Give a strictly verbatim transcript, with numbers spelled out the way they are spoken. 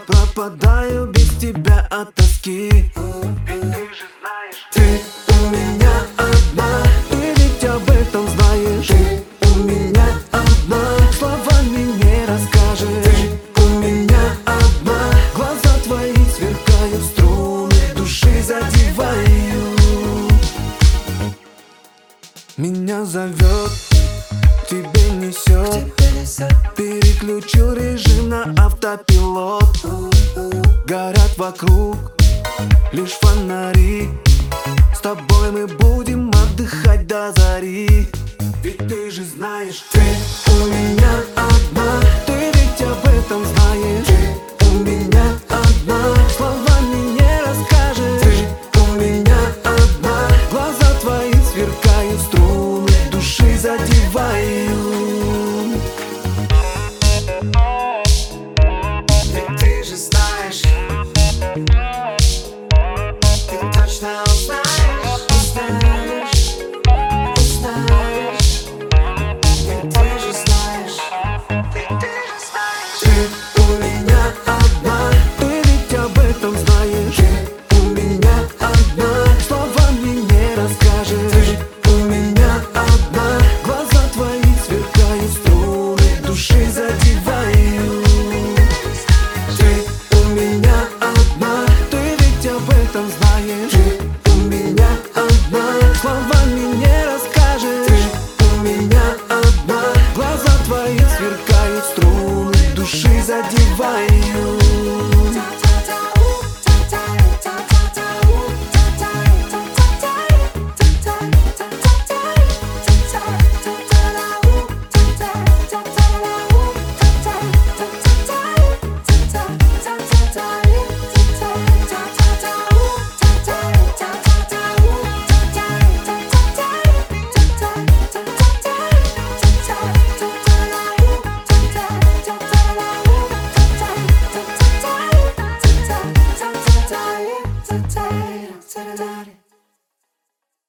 пропадаю без тебя от тоски. Ведь ты же знаешь, Ты у меня одна, ты ведь об этом знаешь. Ты у меня одна, словами не расскажешь. Ты у меня одна, глаза твои сверкают, струны души задевают. Меня зовет, тебе несет, переключил режим на автопилот. Горят вокруг лишь фонари, с тобой мы будем отдыхать до зари. Ведь ты же знаешь, ты у меня одна, ты ведь об этом знаешь. Ты у меня одна, словами не расскажешь. Ты у меня одна, глаза твои сверкают, струны души задевают. ведь ты же знаешь, ты точно узнаешь, узнаешь, узнаешь. Ведь ты же знаешь, ведь ты же знаешь. Ты у меня одна, ты ведь об этом знаешь. Ты у меня одна, словами не расскажешь. Ты у меня одна, глаза твои сверкают, струны души задевают. Ты у меня одна, ты ведь об этом знаешь. Ты у меня одна, словами не расскажешь. Ты у меня одна, глаза твои сверкают, струны души задевают. Ta-ta-ta-ta-ta